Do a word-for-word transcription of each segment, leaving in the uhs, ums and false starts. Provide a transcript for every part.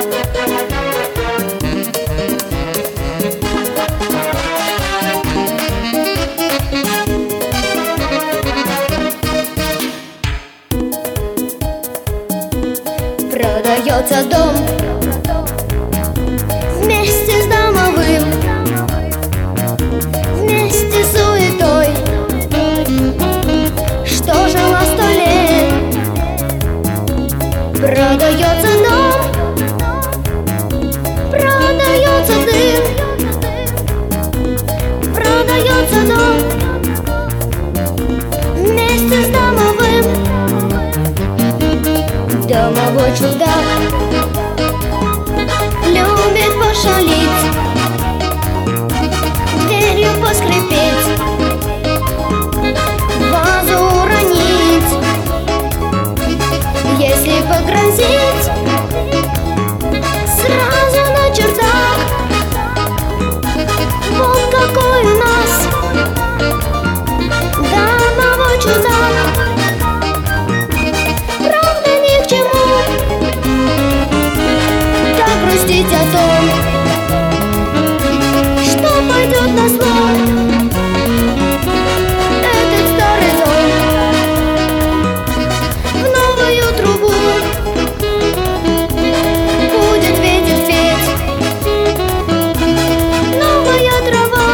Продается дом вместе с домовым, вместе с суетой, что жила сто лет. Продается дом, продается дым, продается дом вместе с домовым. Домовой чудак любит пошалить, дверью поскрипеть, вазу уронить. Если погрозить, сразу на чердак. Вот какой у нас домовой чудак. Грустить о том, что пойдет на зло этот старый дом. В новую трубу будет ветер петь, новая трава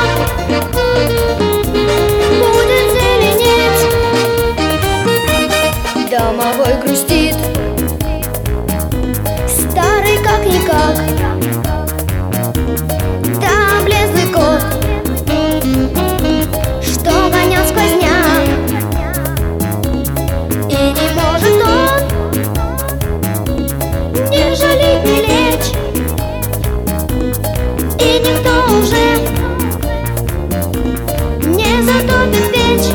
будет зеленеть. Домовой грустит, старый как-никак, да облезлый кот, что гонял сквозняк. И не может он не жалеть, не лечь, и никто уже не затопит печь.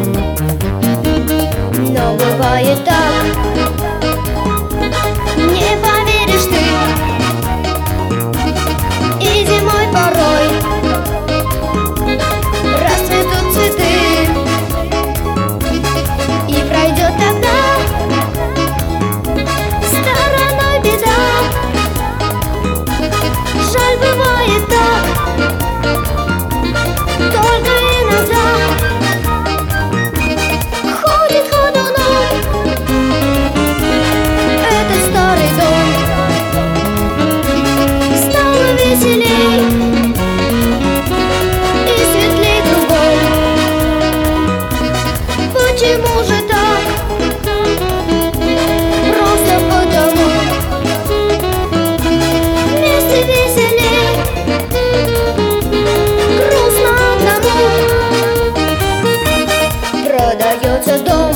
Но бывает так, не поверишь ты, и зимой порой расцветут цветы, и пройдет тогда стороной беда. Жаль, бывает так, только иногда ходит ходуном этот старый дом. Стало веселей и светлей кругом. Почему же так? Просто потому. Вместе веселей, грустно одному. Продается дом